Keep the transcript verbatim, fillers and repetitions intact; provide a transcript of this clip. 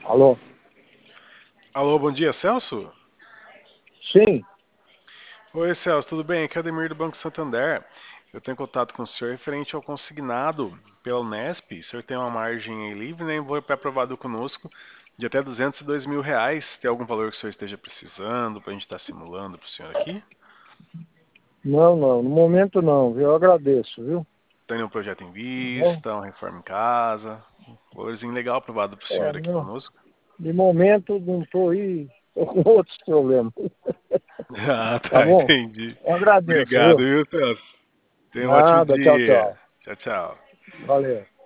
Alô? Alô, bom dia, Celso? Sim, Oi, Celso, tudo bem? Aqui é o Ademir do Banco Santander. Eu tenho contato com o senhor referente ao consignado pela Unesp. O senhor tem uma margem aí livre, né? Foi aprovado conosco de até duzentos e dois mil reais. Tem algum valor que o senhor esteja precisando para a gente estar simulando para o senhor aqui? não, não, no momento não, viu? Eu agradeço, viu? Tem nenhum projeto em Tá bom? vista, uma reforma em casa? Um valorzinho legal aprovado para o É, senhor aqui não, conosco? de momento não estou aí, tô com outros problemas. Ah, Tá tá, bom? entendi. Eu agradeço, Obrigado, viu? viu, Celso? Tenha um ótimo Nada, tchau, dia. tchau. Tchau, tchau. Valeu.